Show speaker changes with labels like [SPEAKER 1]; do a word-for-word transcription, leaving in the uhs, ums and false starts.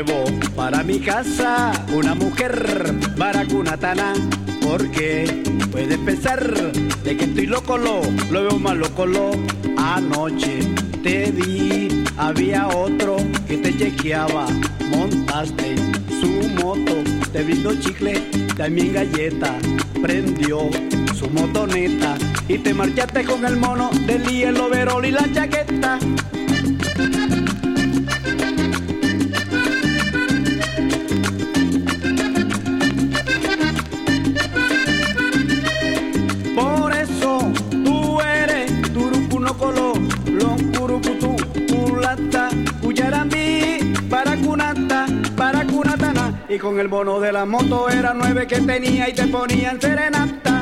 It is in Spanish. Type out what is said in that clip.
[SPEAKER 1] llevo para mi casa una mujer baracunatana, porque puede pensar de que estoy loco, lo, lo veo más loco, lo. Anoche te vi, había otro que te chequeaba, montaste su moto, te brindó chicle, también galleta, prendió su motoneta y te marchaste con el mono del día, el overol y la chaqueta. Por eso tú eres turucuno colo, lon curucutú, culata, cuyarambi, baracunata, baracunatana. Y con el bono de la moto era nueve que tenía y te ponían serenata.